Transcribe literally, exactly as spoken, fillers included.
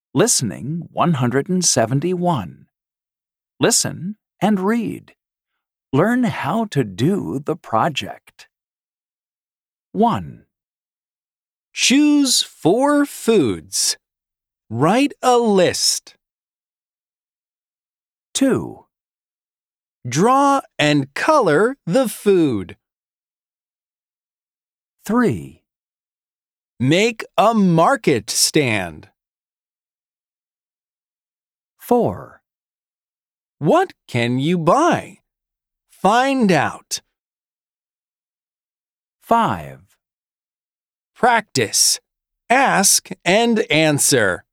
Listening one hundred seventy-one. Listen and read. Learn how to do the project. one. Choose four foods. Write a list. two. Draw and color the food. three. Make a market stand. four. What can you buy? Find out. five. Practice. Ask and answer.